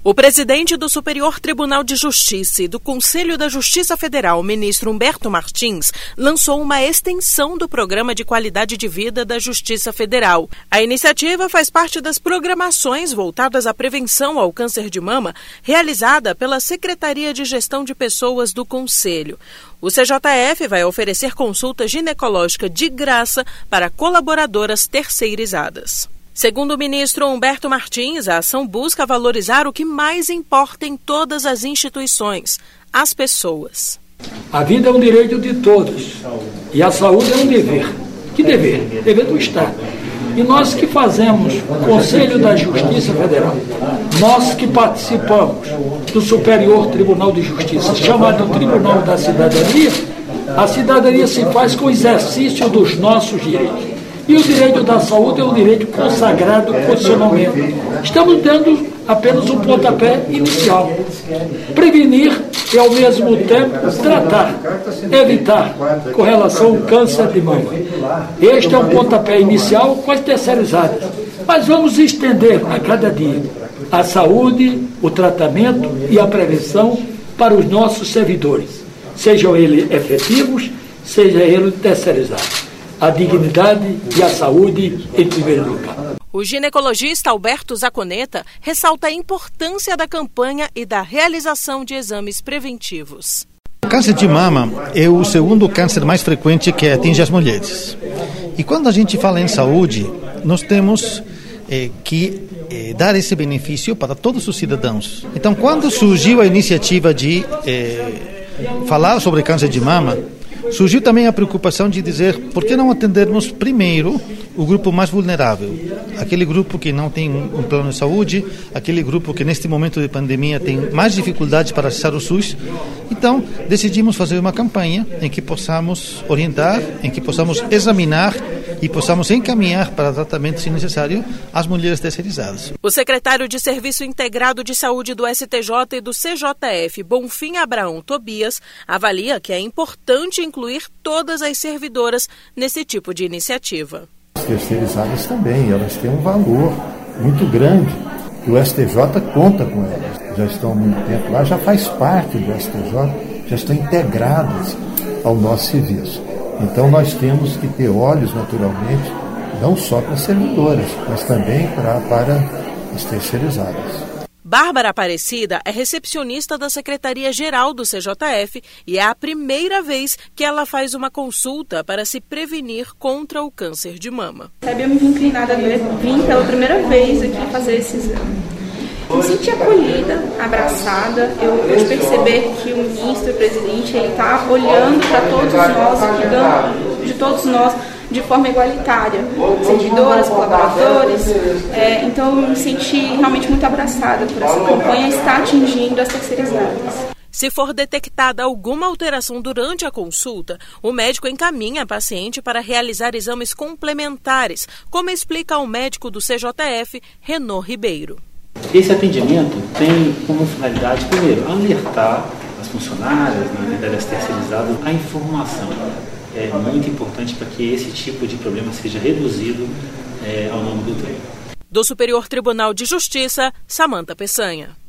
O presidente do Superior Tribunal de Justiça e do Conselho da Justiça Federal, o ministro Humberto Martins, lançou uma extensão do Programa de Qualidade de Vida da Justiça Federal. A iniciativa faz parte das programações voltadas à prevenção ao câncer de mama, realizada pela Secretaria de Gestão de Pessoas do Conselho. O CJF vai oferecer consulta ginecológica de graça para colaboradoras terceirizadas. Segundo o ministro Humberto Martins, a ação busca valorizar o que mais importa em todas as instituições: as pessoas. A vida é um direito de todos e a saúde é um dever. Que dever? Dever do Estado. E nós que fazemos o Conselho da Justiça Federal, nós que participamos do Superior Tribunal de Justiça, chamado Tribunal da Cidadania, a cidadania se faz com o exercício dos nossos direitos. E o direito da saúde é um direito consagrado constitucionalmente. Estamos dando apenas um pontapé inicial. Prevenir e, ao mesmo tempo, tratar, evitar com relação ao câncer de mama. Este é um pontapé inicial com as terceirizadas. Mas vamos estender a cada dia a saúde, o tratamento e a prevenção para os nossos servidores, sejam eles efetivos, sejam eles terceirizados. A dignidade e a saúde em primeiro lugar. O ginecologista Alberto Zaconeta ressalta a importância da campanha e da realização de exames preventivos. O câncer de mama é o segundo câncer mais frequente que atinge as mulheres. E quando a gente fala em saúde, nós temos que dar esse benefício para todos os cidadãos. Então, quando surgiu a iniciativa de falar sobre câncer de mama, surgiu também a preocupação de dizer por que não atendermos primeiro o grupo mais vulnerável, aquele grupo que não tem um plano de saúde, aquele grupo que neste momento de pandemia tem mais dificuldades para acessar o SUS. Então, decidimos fazer uma campanha em que possamos orientar, em que possamos examinar e possamos encaminhar para tratamento, se necessário, as mulheres terceirizadas. O secretário de Serviço Integrado de Saúde do STJ e do CJF, Bonfim Abraão Tobias, avalia que é importante incluir todas as servidoras nesse tipo de iniciativa. As terceirizadas também, elas têm um valor muito grande. O STJ conta com elas. Já estão há muito tempo lá, já faz parte do STJ, já estão integradas ao nosso serviço. Então nós temos que ter olhos, naturalmente, não só para as servidoras, mas também para as terceirizadas. Bárbara Aparecida é recepcionista da Secretaria-Geral do CJF e é a primeira vez que ela faz uma consulta para se prevenir contra o câncer de mama. Eu me vi inclinada a vir pela primeira vez aqui fazer esse exame. Me senti acolhida, abraçada. Eu pude perceber que o ministro, o presidente, ele está olhando para todos nós, cuidando de todos nós de forma igualitária, servidoras, colaboradores. Então eu me senti realmente muito abraçada por essa campanha estar atingindo as terceirizadas. Se for detectada alguma alteração durante a consulta, o médico encaminha a paciente para realizar exames complementares, como explica o médico do CJF, Renaud Ribeiro. Esse atendimento tem como finalidade, primeiro, alertar as funcionárias, das terceirizadas, a informação. É muito importante para que esse tipo de problema seja reduzido ao longo do tempo. Do Superior Tribunal de Justiça, Samanta Peçanha.